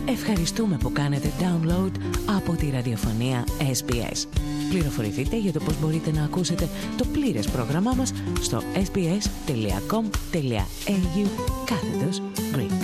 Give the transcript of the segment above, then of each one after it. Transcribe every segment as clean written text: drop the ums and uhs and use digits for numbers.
Ευχαριστούμε που κάνετε download από τη ραδιοφωνία SBS. Πληροφορηθείτε για το πώς μπορείτε να ακούσετε το πλήρες πρόγραμμά μας στο sbs.com.au/Greek.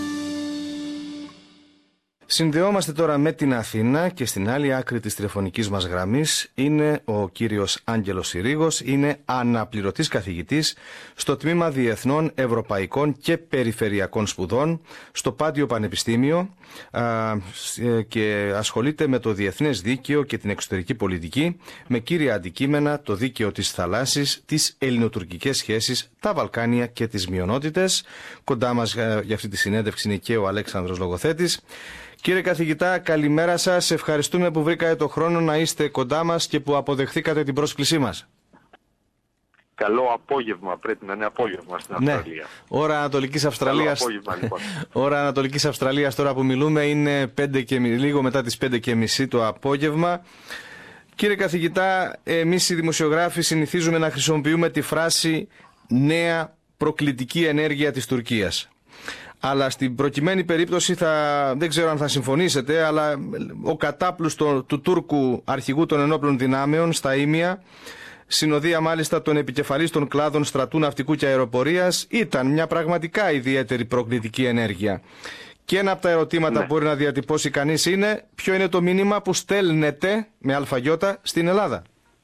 Συνδεόμαστε τώρα με την Αθήνα και στην άλλη άκρη της τηλεφωνικής μας γραμμής είναι ο κύριος Άγγελος Συρίγος, είναι αναπληρωτής καθηγητής στο Τμήμα Διεθνών, Ευρωπαϊκών και Περιφερειακών Σπουδών στο Πάντιο Πανεπιστήμιο και ασχολείται με το διεθνές δίκαιο και την εξωτερική πολιτική με κύρια αντικείμενα το δίκαιο της θαλάσσης, τις ελληνοτουρκικές σχέσεις, τα Βαλκάνια και τις μειονότητες. Κοντά μας για αυτή τη συνέντευξη είναι και ο Αλέξανδρος Λογοθέτης. Κύριε καθηγητά, καλημέρα σας. Ευχαριστούμε που βρήκατε το χρόνο να είστε κοντά μας και που αποδεχθήκατε την πρόσκλησή μας. Καλό απόγευμα, πρέπει να είναι απόγευμα στην Αυστραλία. Ναι, ώρα Ανατολικής Αυστραλίας. Καλό απόγευμα, λοιπόν. Ώρα Ανατολικής Αυστραλίας τώρα που μιλούμε είναι λίγο μετά τις 5:30 το απόγευμα. Κύριε καθηγητά, εμείς οι δημοσιογράφοι συνηθίζουμε να χρησιμοποιούμε τη φράση «νέα προκλητική ενέργεια της Τουρκίας». Αλλά στην προκειμένη περίπτωση δεν ξέρω αν θα συμφωνήσετε, αλλά ο κατάπλους του Τούρκου αρχηγού των ενόπλων δυνάμεων στα Ήμια, συνοδεία μάλιστα των επικεφαλής των κλάδων στρατού, ναυτικού και αεροπορίας, ήταν μια πραγματικά ιδιαίτερη προκλητική ενέργεια. Και ένα από τα ερωτήματα που μπορεί να διατυπώσει κανείς είναι ποιο είναι το μήνυμα που στέλνετε με αλφαγιώτα στην Ελλάδα.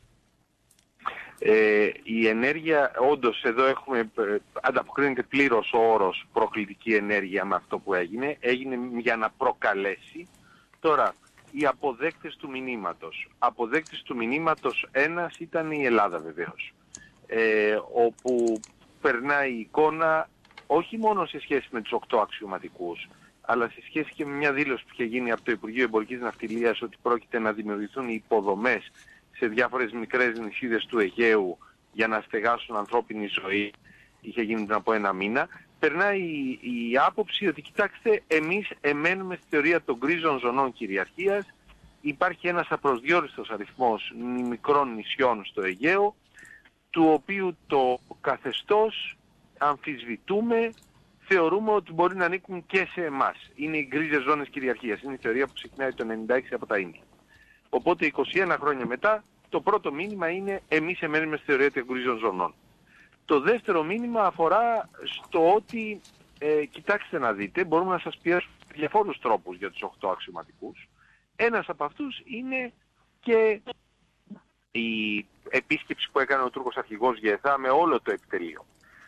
Η ενέργεια, όντως εδώ ανταποκρίνεται πλήρως ο όρος προκλητική ενέργεια με αυτό που έγινε για να προκαλέσει. Τώρα, οι αποδέκτες του μηνύματος ένας ήταν η Ελλάδα βεβαίως, όπου περνάει η εικόνα όχι μόνο σε σχέση με τους 8 αξιωματικούς, αλλά σε σχέση και με μια δήλωση που είχε γίνει από το Υπουργείο Εμπορικής Ναυτιλίας ότι πρόκειται να δημιουργηθούν οι υποδομές σε διάφορες μικρές νησίδες του Αιγαίου για να στεγάσουν ανθρώπινη ζωή, είχε γίνει πριν από 1 μήνα. Περνάει η άποψη ότι κοιτάξτε, εμείς εμένουμε στη θεωρία των γκρίζων ζωνών κυριαρχίας, υπάρχει ένας απροσδιόριστος αριθμός μικρών νησιών στο Αιγαίο, του οποίου το καθεστώς αμφισβητούμε, θεωρούμε ότι μπορεί να ανήκουν και σε εμάς. Είναι οι γκρίζες ζώνες κυριαρχίας, είναι η θεωρία που ξεκινάει το 1996 από τα Ήμια. Οπότε 21 χρόνια μετά το πρώτο μήνυμα είναι εμείς εμένουμε στη θεωρία των γκρίζων ζωνών. Το δεύτερο μήνυμα αφορά στο ότι κοιτάξτε να δείτε, μπορούμε να σας πιέσουμε διαφόρους τρόπους για τους 8 αξιωματικούς. Ένας από αυτούς είναι και η επίσκεψη που έκανε ο Τούρκος αρχηγός Γεθά με όλο το επιτελείο.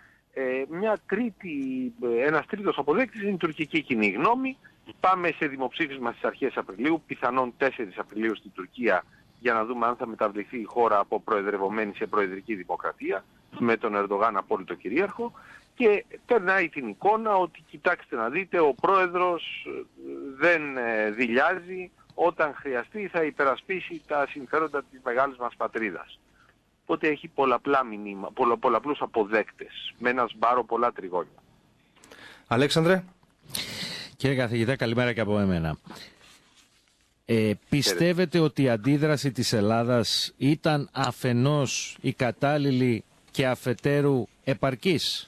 Ένας τρίτος αποδέκτης είναι η τουρκική κοινή γνώμη. Πάμε σε δημοψήφισμα στις αρχές Απριλίου, πιθανόν 4 Απριλίου στην Τουρκία, για να δούμε αν θα μεταβληθεί η χώρα από προεδρευομένη σε προεδρική δημοκρατία, με τον Ερντογάν απόλυτο κυρίαρχο, και περνάει την εικόνα ότι κοιτάξτε να δείτε, ο πρόεδρος δεν δειλιάζει, όταν χρειαστεί θα υπερασπίσει τα συμφέροντα της μεγάλης μας πατρίδας. Οπότε έχει πολλαπλούς αποδέκτες, με ένα σμπάρο πολλά τριγώνια. Αλέξανδρε. Κύριε καθηγητά, καλημέρα και από εμένα. Πιστεύετε ότι η αντίδραση της Ελλάδας ήταν αφενός η κατάλληλη και αφετέρου επαρκής?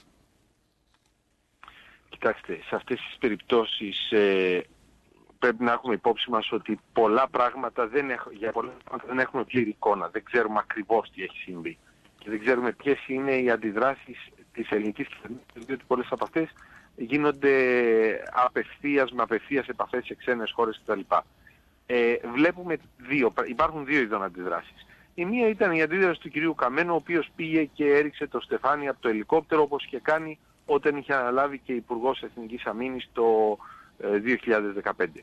Κοιτάξτε, σε αυτές τις περιπτώσεις πρέπει να έχουμε υπόψη μας ότι πολλά πράγματα για πολλά πράγματα δεν έχουμε πλήρη εικόνα. Δεν ξέρουμε ακριβώς τι έχει συμβεί. Και δεν ξέρουμε ποιες είναι οι αντιδράσεις της ελληνικής κυβέρνησης, διότι πολλές από αυτές γίνονται με απευθείας επαφές σε ξένες χώρες κτλ. Βλέπουμε υπάρχουν δύο ειδών αντιδράσεις. Η μία ήταν η αντίδραση του κυρίου Καμένου, ο οποίος πήγε και έριξε το στεφάνι από το ελικόπτερο, όπως είχε κάνει όταν είχε αναλάβει και Υπουργός Εθνικής Αμήνης το 2015.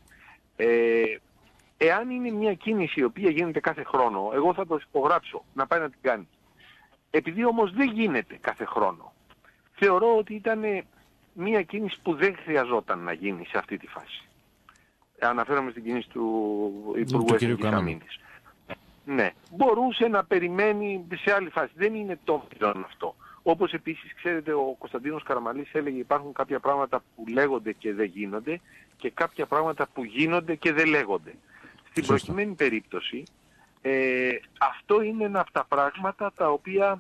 Εάν είναι μια κίνηση η οποία γίνεται κάθε χρόνο, εγώ θα το υπογράψω να πάει να την κάνει. Επειδή όμως δεν γίνεται κάθε χρόνο, θεωρώ ότι ήταν μια κίνηση που δεν χρειαζόταν να γίνει σε αυτή τη φάση. Αναφέρομαι στην κίνηση του Υπουργού Εθνικής Αμήνης. Ναι, μπορούσε να περιμένει σε άλλη φάση. Δεν είναι το μηδόν αυτό. Όπως επίσης ξέρετε, ο Κωνσταντίνος Καραμανλής έλεγε υπάρχουν κάποια πράγματα που λέγονται και δεν γίνονται και κάποια πράγματα που γίνονται και δεν λέγονται. Στην προκειμένη περίπτωση αυτό είναι ένα από τα πράγματα τα οποία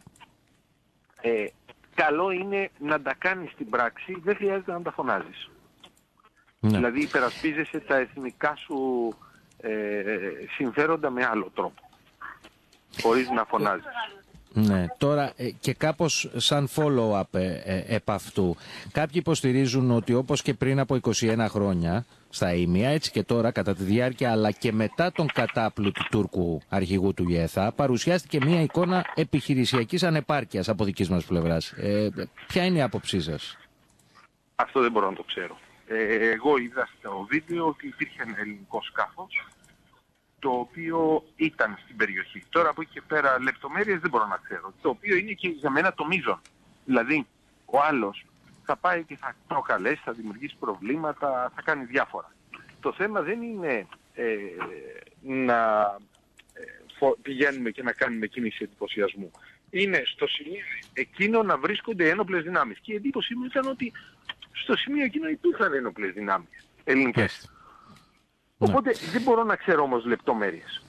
καλό είναι να τα κάνεις στην πράξη, δεν χρειάζεται να τα φωνάζεις. Δηλαδή υπερασπίζεσαι τα εθνικά σου συμφέροντα με άλλο τρόπο, χωρίς να φωνάζεις. Ναι, τώρα και κάπως σαν follow-up επ' αυτού. Κάποιοι υποστηρίζουν ότι όπως και πριν από 21 χρόνια στα Ήμια, έτσι και τώρα κατά τη διάρκεια αλλά και μετά τον κατάπλου του Τούρκου αρχηγού του ΙΕΘΑ, παρουσιάστηκε μια εικόνα επιχειρησιακής ανεπάρκειας από δικής μας πλευράς. Ποια είναι η άποψή σας? Αυτό δεν μπορώ να το ξέρω. Εγώ είδα στο βίντεο ότι υπήρχε ένα ελληνικό σκάφος το οποίο ήταν στην περιοχή. Τώρα από εκεί και πέρα λεπτομέρειες δεν μπορώ να ξέρω. Το οποίο είναι και για μένα το μείζον. Δηλαδή ο άλλος θα πάει και θα προκαλέσει, θα δημιουργήσει προβλήματα, θα κάνει διάφορα. Το θέμα δεν είναι να πηγαίνουμε και να κάνουμε κίνηση εντυπωσιασμού. Είναι στο σημείο εκείνο να βρίσκονται ένοπλες δυνάμεις. Και η εντύπωσή μου ήταν ότι στο σημείο εκείνο υπήρχαν ένοπλες δυνάμεις ελληνικές. Οπότε δεν μπορώ να ξέρω όμως λεπτομέρειες.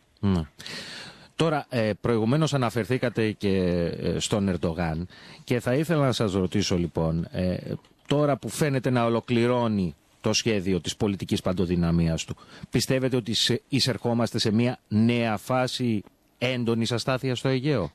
Τώρα, προηγουμένως αναφερθήκατε και στον Ερντογάν και θα ήθελα να σας ρωτήσω λοιπόν, τώρα που φαίνεται να ολοκληρώνει το σχέδιο της πολιτικής παντοδυναμίας του, πιστεύετε ότι εισερχόμαστε σε μια νέα φάση έντονης αστάθειας στο Αιγαίο?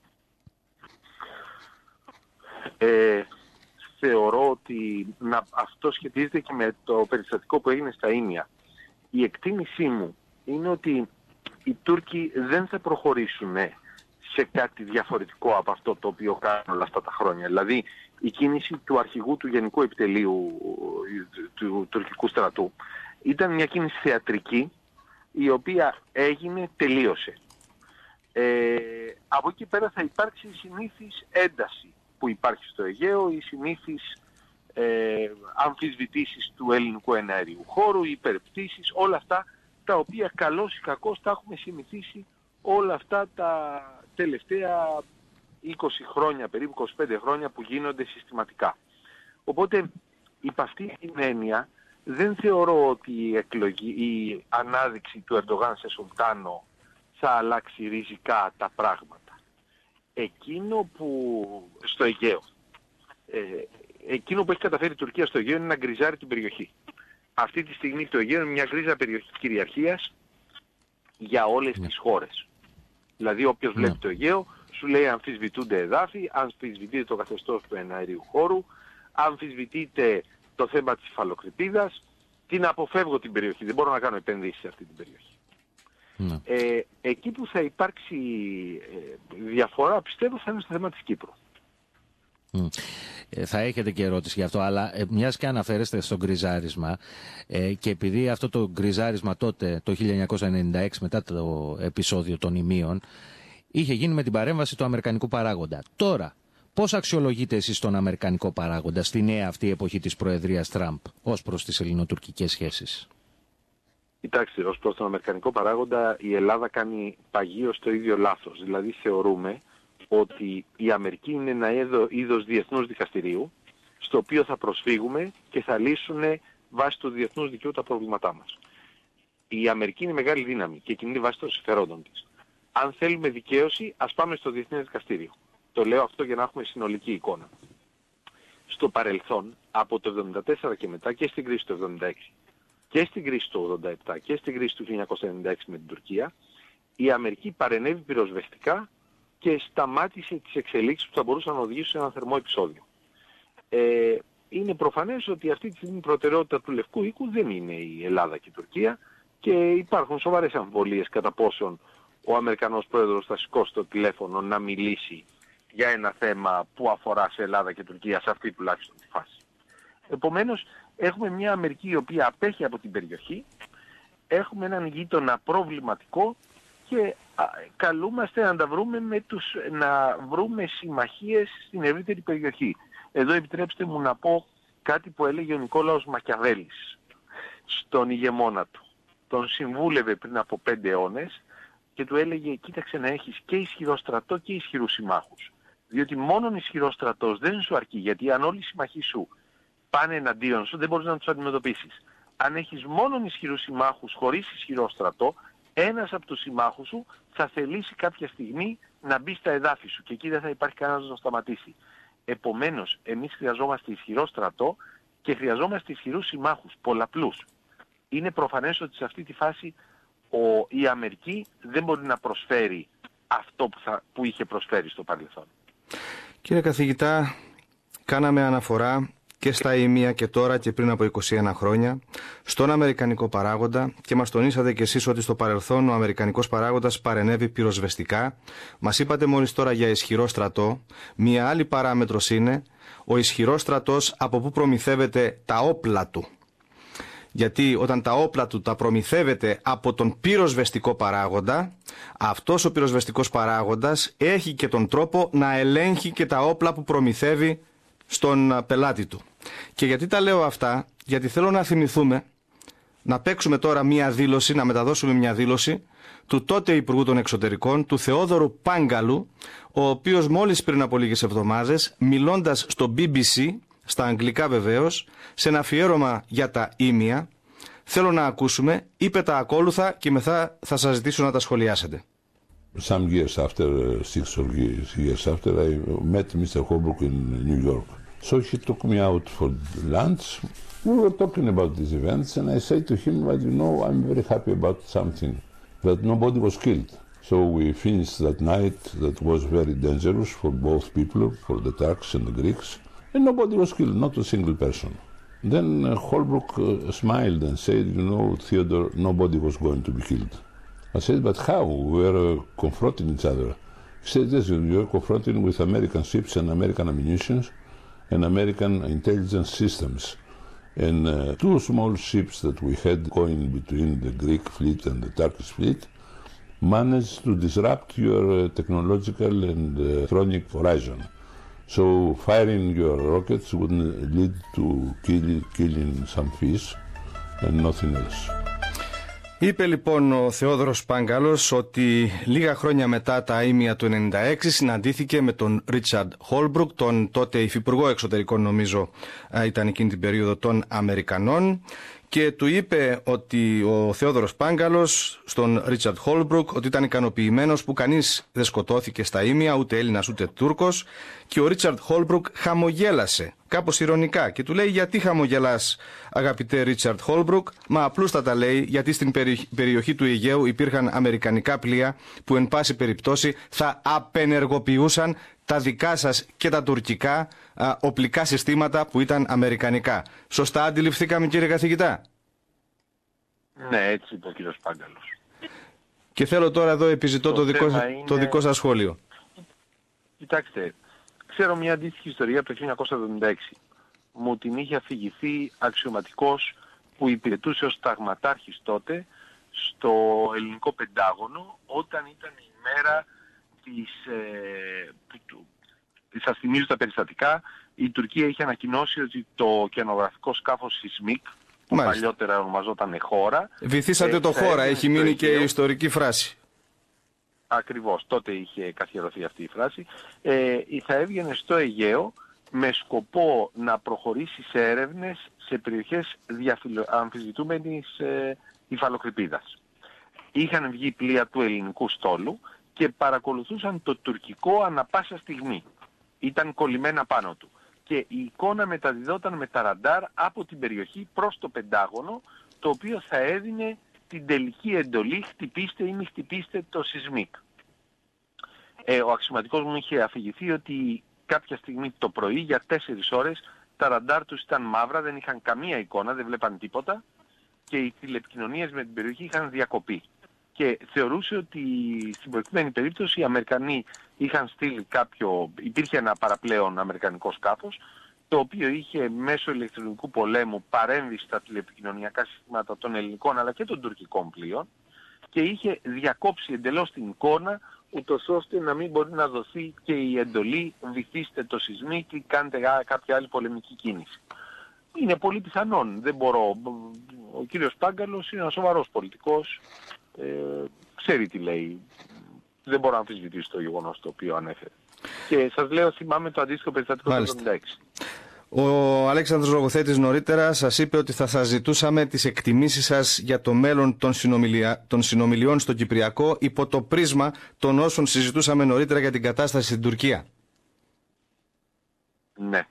Θεωρώ ότι αυτό σχετίζεται και με το περιστατικό που έγινε στα Ήμια. Η εκτίμησή μου είναι ότι οι Τούρκοι δεν θα προχωρήσουν σε κάτι διαφορετικό από αυτό το οποίο κάνουν όλα αυτά τα χρόνια. Δηλαδή η κίνηση του αρχηγού του Γενικού Επιτελείου του τουρκικού στρατού ήταν μια κίνηση θεατρική η οποία έγινε, τελείωσε. Από εκεί πέρα θα υπάρξει η συνήθις ένταση που υπάρχει στο Αιγαίο, οι συνήθεις αμφισβητήσεις του ελληνικού εναέριου χώρου, οι υπερπτήσεις, όλα αυτά τα οποία καλώς ή κακώς τα έχουμε συνηθίσει όλα αυτά τα τελευταία 20 χρόνια, περίπου 25 χρόνια που γίνονται συστηματικά. Οπότε υπ' αυτή την έννοια δεν θεωρώ ότι η ανάδειξη του Ερντογάν σε Σουλτάνο θα αλλάξει ριζικά τα πράγματα. Εκείνο που στο Αιγαίο, εκείνο που έχει καταφέρει η Τουρκία στο Αιγαίο είναι να γκριζάρει την περιοχή. Αυτή τη στιγμή το Αιγαίο είναι μια γκρίζα περιοχή κυριαρχίας για όλες τις χώρες. Δηλαδή όποιος βλέπει το Αιγαίο σου λέει αμφισβητούνται εδάφη, αμφισβητείται το καθεστώς του εναερίου χώρου, αμφισβητείται το θέμα της υφαλοκρηπίδας, την αποφεύγω την περιοχή, δεν μπορώ να κάνω επενδύσεις σε αυτή την περιοχή. Εκεί που θα υπάρξει διαφορά πιστεύω θα είναι στο θέμα της Κύπρου. Θα έχετε και ερώτηση γι' αυτό, αλλά μιας και αναφέρεστε στο γκριζάρισμα και επειδή αυτό το γκριζάρισμα τότε το 1996 μετά το επεισόδιο των Ιμίων είχε γίνει με την παρέμβαση του αμερικανικού παράγοντα. Τώρα, πώς αξιολογείτε εσείς τον αμερικανικό παράγοντα στη νέα αυτή εποχή της Προεδρίας Τραμπ ως προς τις ελληνοτουρκικές σχέσεις? Κοιτάξτε, ως προς τον αμερικανικό παράγοντα η Ελλάδα κάνει παγίως το ίδιο λάθος. Δηλαδή θεωρούμε ότι η Αμερική είναι ένα είδος διεθνούς δικαστηρίου στο οποίο θα προσφύγουμε και θα λύσουν βάσει του διεθνούς δικαίου τα προβλήματά μας. Η Αμερική είναι μεγάλη δύναμη και κινείται βάσει των συμφερόντων της. Αν θέλουμε δικαίωση, ας πάμε στο Διεθνές Δικαστήριο. Το λέω αυτό για να έχουμε συνολική εικόνα. Στο παρελθόν, από το 1974 και μετά και στην κρίση του 1976 και στην κρίση του 1987 και στην κρίση του 1996 με την Τουρκία, η Αμερική παρενέβη πυροσβεστικά και σταμάτησε τις εξελίξεις που θα μπορούσαν να οδηγήσουν σε ένα θερμό επεισόδιο. Είναι προφανές ότι αυτή τη στιγμή η προτεραιότητα του Λευκού Οίκου δεν είναι η Ελλάδα και η Τουρκία και υπάρχουν σοβαρές αμφιβολίες κατά πόσον ο Αμερικανός Πρόεδρος θα σηκώσει το τηλέφωνο να μιλήσει για ένα θέμα που αφορά σε Ελλάδα και Τουρκία, σε αυτή τουλάχιστον τη φάση. Επομένως, έχουμε μια Αμερική η οποία απέχει από την περιοχή, έχουμε έναν γείτονα προβληματικό και καλούμαστε να τα βρούμε να βρούμε συμμαχίες στην ευρύτερη περιοχή. Εδώ επιτρέψτε μου να πω κάτι που έλεγε ο Νικόλαος Μακιαβέλης στον ηγεμόνα του. Τον συμβούλευε πριν από 5 αιώνες και του έλεγε κοίταξε να έχεις και ισχυρό στρατό και ισχυρούς συμμάχους. Διότι μόνον ισχυρός στρατός δεν σου αρκεί, γιατί αν όλοι οι συμμαχοί σου πάνε εναντίον σου δεν μπορείς να τους αντιμετωπίσεις. Αν έχεις μόνον ισχυρούς συμμάχους χωρίς ισχυρό στρατό, ένας από τους συμμάχους σου θα θελήσει κάποια στιγμή να μπει στα εδάφη σου και εκεί δεν θα υπάρχει κανένας να σταματήσει. Επομένως, εμείς χρειαζόμαστε ισχυρό στρατό και χρειαζόμαστε ισχυρούς συμμάχους, πολλαπλούς. Είναι προφανές ότι σε αυτή τη φάση η Αμερική δεν μπορεί να προσφέρει αυτό που είχε προσφέρει στο παρελθόν. Κύριε καθηγητά, κάναμε αναφορά και στα ημία και τώρα και πριν από 21 χρόνια στον αμερικανικό παράγοντα και μας τονίσατε κι εσείς ότι στο παρελθόν ο αμερικανικός παράγοντας παρενέβη πυροσβεστικά. Μας είπατε μόλις τώρα για ισχυρό στρατό. Μία άλλη παράμετρος είναι ο ισχυρός στρατός από πού προμηθεύεται τα όπλα του. Γιατί όταν τα όπλα του τα προμηθεύεται από τον πυροσβεστικό παράγοντα, αυτός ο πυροσβεστικός παράγοντας έχει και τον τρόπο να ελέγχει και τα όπλα που προμηθεύει στον πελάτη του. Και γιατί τα λέω αυτά? Γιατί θέλω να θυμηθούμε, να παίξουμε τώρα μία δήλωση, να μεταδώσουμε μία δήλωση του τότε Υπουργού των Εξωτερικών, του Θεόδωρου Πάγκαλου, ο οποίος μόλις πριν από λίγες εβδομάδες, μιλώντας στο BBC, στα αγγλικά βεβαίως, σε ένα αφιέρωμα για τα ήμια, θέλω να ακούσουμε, είπε τα ακόλουθα και μετά θα σας ζητήσω να τα σχολιάσετε. Some years after, 6 years after, I met Mr. Holbrooke in New York. So he took me out for lunch. We were talking about these events, and I said to him, "But you know, I'm very happy about something, that nobody was killed." So we finished that night that was very dangerous for both people, for the Turks and the Greeks, and nobody was killed, not a single person. Then Holbrooke smiled and said, "You know, Theodore, nobody was going to be killed." I said, "But how? We were confronting each other." He said, "Yes, you were confronting with American ships and American ammunition and American intelligence systems. And two small ships that we had going between the Greek fleet and the Turkish fleet managed to disrupt your technological and electronic horizon. So firing your rockets would lead to killing some fish and nothing else." Είπε λοιπόν ο Θεόδωρος Πάγκαλος ότι λίγα χρόνια μετά τα ήμια του 1996 συναντήθηκε με τον Ρίτσαρντ Χόλμπρουκ, τον τότε υφυπουργό εξωτερικών νομίζω ήταν εκείνη την περίοδο των Αμερικανών, και του είπε ότι ο Θεόδωρος Πάγκαλος στον Ρίτσαρντ Χόλμπρουκ ότι ήταν ικανοποιημένος που κανείς δεν σκοτώθηκε στα ήμια, ούτε Έλληνας ούτε Τούρκος, και ο Ρίτσαρντ Χόλμπρουκ χαμογέλασε κάπως ειρωνικά και του λέει, γιατί χαμογελάς αγαπητέ Ρίτσαρντ Χόλμπρουκ? Μα απλούστατα λέει, γιατί στην περιοχή του Αιγαίου υπήρχαν αμερικανικά πλοία που εν πάση περιπτώσει θα απενεργοποιούσαν τα δικά σας και τα τουρκικά οπλικά συστήματα που ήταν αμερικανικά. Σωστά αντιληφθήκαμε κύριε καθηγητά? Ναι, έτσι είπε ο κύριος Πάγκαλος. Και θέλω τώρα εδώ επιζητώ το δικό σας σχόλιο. Κοιτάξτε, ξέρω μια αντίστοιχη ιστορία από το 1976. Μου την είχε αφηγηθεί αξιωματικός που υπηρετούσε ως ταγματάρχης τότε στο ελληνικό Πεντάγωνο, όταν ήταν η μέρα σας θυμίζω τα περιστατικά. Η Τουρκία είχε ανακοινώσει ότι το κενογραφικό σκάφος Σισμίκ, που παλιότερα ονομαζόταν χώρα, βυθίσατε το χώρα, έχει μείνει και η ιστορική φράση. Ακριβώς, τότε είχε καθιερωθεί αυτή η φράση. Θα έβγαινε στο Αιγαίο με σκοπό να προχωρήσει σε έρευνες σε περιοχές αμφισβητούμενης υφαλοκρηπίδας. Είχαν βγει πλοία του ελληνικού στόλου και παρακολουθούσαν το τουρκικό ανα πάσα στιγμή. Ήταν κολλημένα πάνω του. Και η εικόνα μεταδιδόταν με τα ραντάρ από την περιοχή προς το Πεντάγωνο, το οποίο θα έδινε την τελική εντολή χτυπήστε ή μη χτυπήστε το Σισμίκ. Ο αξιωματικός μου είχε αφηγηθεί ότι κάποια στιγμή το πρωί για 4 ώρες τα ραντάρ τους ήταν μαύρα, δεν είχαν καμία εικόνα, δεν βλέπαν τίποτα και οι τηλεπικοινωνίες με την περιοχή είχαν διακοπεί. Και θεωρούσε ότι στην προκειμένη περίπτωση οι Αμερικανοί είχαν στείλει υπήρχε ένα παραπλέον αμερικανικό σκάφος, το οποίο είχε μέσω ηλεκτρονικού πολέμου παρέμβει στα τηλεπικοινωνιακά συστήματα των ελληνικών αλλά και των τουρκικών πλοίων και είχε διακόψει εντελώς την εικόνα, ούτως ώστε να μην μπορεί να δοθεί και η εντολή βυθίστε το Σισμίκ ή κάντε κάποια άλλη πολεμική κίνηση. Είναι πολύ πιθανόν, δεν μπορώ. Ο κύριος Πάγκαλος είναι ένας σοβαρός πολιτικός, ξέρει τι λέει. Δεν μπορώ να αμφισβητήσω το γεγονός το οποίο ανέφερε. Και σας λέω, θυμάμαι το αντίστοιχο περιστατικό του 1976. Ο Αλέξανδρος Λογοθέτης νωρίτερα σας είπε ότι θα σας ζητούσαμε τις εκτιμήσεις σας για το μέλλον των συνομιλιών στο Κυπριακό υπό το πρίσμα των όσων συζητούσαμε νωρίτερα για την κατάσταση στην Τουρκία. Ναι.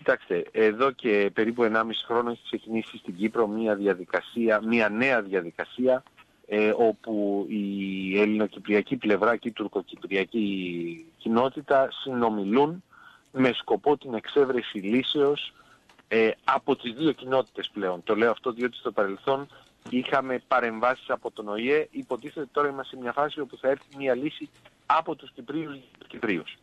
Κοιτάξτε, εδώ και περίπου 1,5 χρόνο έχει ξεκινήσει στην Κύπρο μια νέα διαδικασία, όπου η ελληνοκυπριακή πλευρά και η τουρκοκυπριακή κοινότητα συνομιλούν με σκοπό την εξέβρεση λύσεως από τις δύο κοινότητες πλέον. Το λέω αυτό διότι στο παρελθόν είχαμε παρεμβάσεις από τον ΟΗΕ, υποτίθεται τώρα είμαστε σε μια φάση όπου θα έρθει μια λύση από τους Κυπρίους για τους Κυπρίους.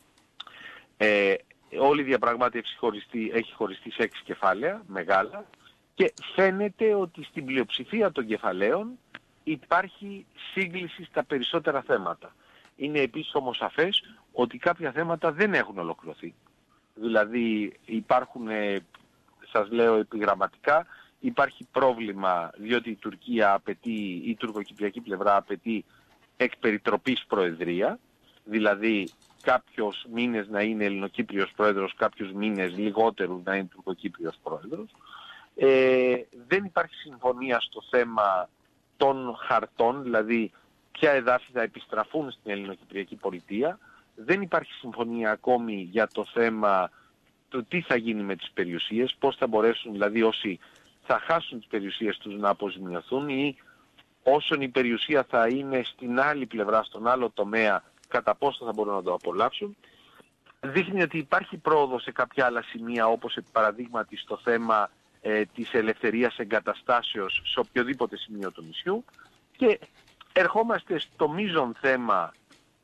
Όλη η διαπραγμάτευση έχει χωριστεί σε 6 κεφάλαια, μεγάλα, και φαίνεται ότι στην πλειοψηφία των κεφαλαίων υπάρχει σύγκληση στα περισσότερα θέματα. Είναι επίσης όμως σαφές ότι κάποια θέματα δεν έχουν ολοκληρωθεί. Δηλαδή υπάρχουν, σας λέω επιγραμματικά, υπάρχει πρόβλημα διότι η Τουρκία απαιτεί, η τουρκοκυπριακή πλευρά απαιτεί εκ περιτροπής προεδρία, δηλαδή κάποιους μήνες να είναι Ελληνοκύπριος πρόεδρος, κάποιους μήνες λιγότερους να είναι Τουρκοκύπριος πρόεδρος. Δεν υπάρχει συμφωνία στο θέμα των χαρτών, δηλαδή ποια εδάφη θα επιστραφούν στην ελληνοκυπριακή πολιτεία. Δεν υπάρχει συμφωνία ακόμη για το θέμα του τι θα γίνει με τις περιουσίες, πώς θα μπορέσουν δηλαδή όσοι θα χάσουν τις περιουσίες τους να αποζημιωθούν ή όσον η περιουσία θα είναι στην άλλη πλευρά, στον άλλο τομέα, κατά πόσο θα μπορούν να το απολαύσουν. Δείχνει ότι υπάρχει πρόοδο σε κάποια άλλα σημεία, όπως παραδείγματι στο θέμα της ελευθερίας εγκαταστάσεως σε οποιοδήποτε σημείο του νησιού, και ερχόμαστε στο μείζον θέμα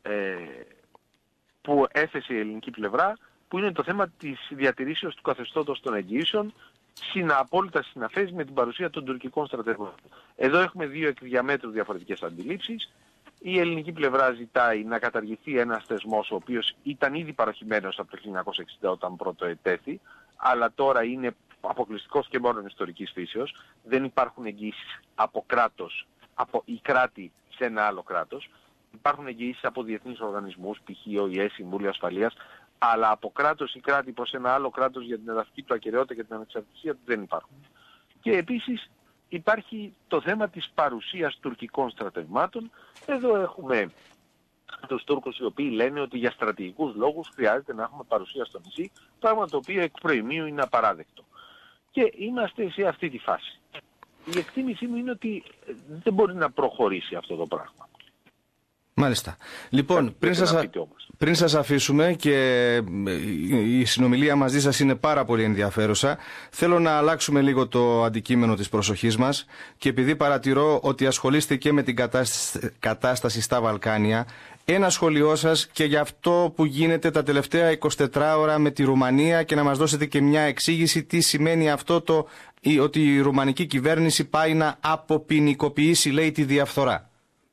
που έθεσε η ελληνική πλευρά, που είναι το θέμα της διατηρήσεως του καθεστώτος των εγγυήσεων, απόλυτα συναφές με την παρουσία των τουρκικών στρατευμάτων. Εδώ έχουμε δύο εκ διαμέτρου διαφορετικές αντιλήψεις. Η ελληνική πλευρά ζητάει να καταργηθεί ένας θεσμός ο οποίος ήταν ήδη παροχημένος από το 1960 όταν πρώτο ετέθη, αλλά τώρα είναι αποκλειστικός και μόνο ιστορικής φύσεως. Δεν υπάρχουν εγγυήσεις από κράτος, από η κράτη σε ένα άλλο κράτος. Υπάρχουν εγγυήσεις από διεθνείς οργανισμούς, π.χ. ΟΗΕ, Συμβούλιο Ασφαλείας, αλλά από κράτος ή κράτη προς ένα άλλο κράτος για την εδαφική του ακεραιότητα και την ανεξαρτησία του δεν υπάρχουν. Και επίσης υπάρχει το θέμα της παρουσίας τουρκικών στρατευμάτων. Εδώ έχουμε τους Τούρκους οι οποίοι λένε ότι για στρατηγικούς λόγους χρειάζεται να έχουμε παρουσία στο νησί, πράγμα το οποίο εκ προημίου είναι απαράδεκτο. Και είμαστε σε αυτή τη φάση. Η εκτίμησή μου είναι ότι δεν μπορεί να προχωρήσει αυτό το πράγμα. Μάλιστα. Λοιπόν, πριν σας αφήσουμε, και η συνομιλία μαζί σας είναι πάρα πολύ ενδιαφέρουσα, θέλω να αλλάξουμε λίγο το αντικείμενο της προσοχής μας, και επειδή παρατηρώ ότι ασχολείστε και με την κατάσταση στα Βαλκάνια, ένα σχόλιο σας και για αυτό που γίνεται τα τελευταία 24 ώρα με τη Ρουμανία, και να μας δώσετε και μια εξήγηση τι σημαίνει αυτό ότι η ρουμανική κυβέρνηση πάει να αποποινικοποιήσει, λέει, τη διαφθορά.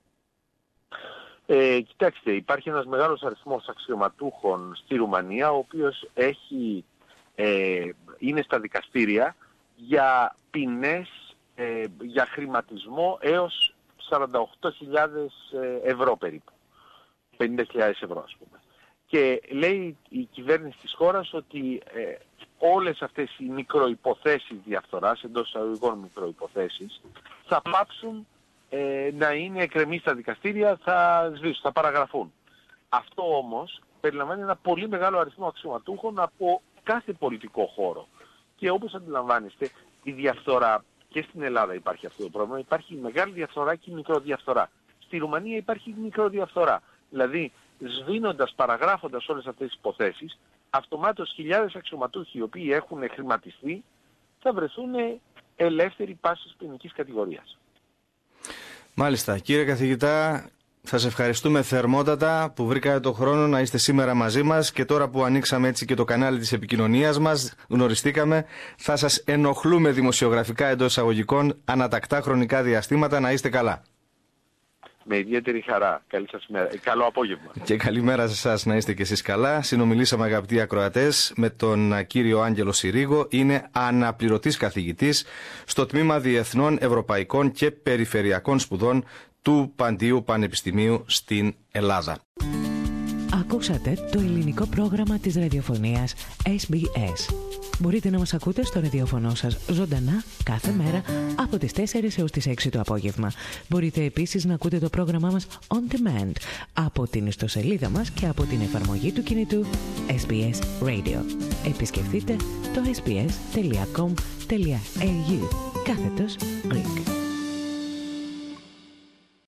Κοιτάξτε, υπάρχει ένας μεγάλος αριθμός αξιωματούχων στη Ρουμανία, ο οποίος είναι στα δικαστήρια για ποινές, για χρηματισμό έως 48.000 ευρώ περίπου. 50.000 ευρώ ας πούμε. Και λέει η κυβέρνηση της χώρας ότι όλες αυτές οι μικροϋποθέσεις διαφθοράς, εντός εισαγωγικών μικροϋποθέσεις, θα πάψουν να είναι εκκρεμείς στα δικαστήρια, θα σβήσουν, θα παραγραφούν. Αυτό όμως περιλαμβάνει ένα πολύ μεγάλο αριθμό αξιωματούχων από κάθε πολιτικό χώρο. Και όπως αντιλαμβάνεστε, η διαφθορά, και στην Ελλάδα υπάρχει αυτό το πρόβλημα, υπάρχει μεγάλη διαφθορά και μικροδιαφθορά. Στη Ρουμανία υπάρχει μικροδιαφθορά. Δηλαδή, σβήνοντας, παραγράφοντας όλες αυτές τις υποθέσεις, αυτομάτως χιλιάδες αξιωματούχοι οι οποίοι έχουν χρηματιστεί θα βρεθούν ελεύθεροι πάσης ποινικής κατηγορίας. Μάλιστα. Κύριε καθηγητά, σας ευχαριστούμε θερμότατα που βρήκατε το χρόνο να είστε σήμερα μαζί μας, και τώρα που ανοίξαμε έτσι και το κανάλι της επικοινωνίας μας, γνωριστήκαμε, θα σας ενοχλούμε δημοσιογραφικά εντός εισαγωγικών ανατακτά χρονικά διαστήματα. Να είστε καλά. Με ιδιαίτερη χαρά. Καλή σας μέρα. Καλό απόγευμα. Και καλημέρα σε εσάς, να είστε και εσείς καλά. Συνομιλήσαμε, αγαπητοί ακροατές, με τον κύριο Άγγελο Συρίγο. Είναι αναπληρωτής καθηγητής στο Τμήμα Διεθνών, Ευρωπαϊκών και Περιφερειακών Σπουδών του Παντίου Πανεπιστημίου στην Ελλάδα. Ακούσατε το ελληνικό πρόγραμμα της ραδιοφωνίας SBS. Μπορείτε να μας ακούτε στο ραδιόφωνο σας ζωντανά κάθε μέρα από τις 4 έως τις 6 το απόγευμα. Μπορείτε επίσης να ακούτε το πρόγραμμά μας on demand από την ιστοσελίδα μας και από την εφαρμογή του κινητού SBS Radio. Επισκεφτείτε το sbs.com.au/Greek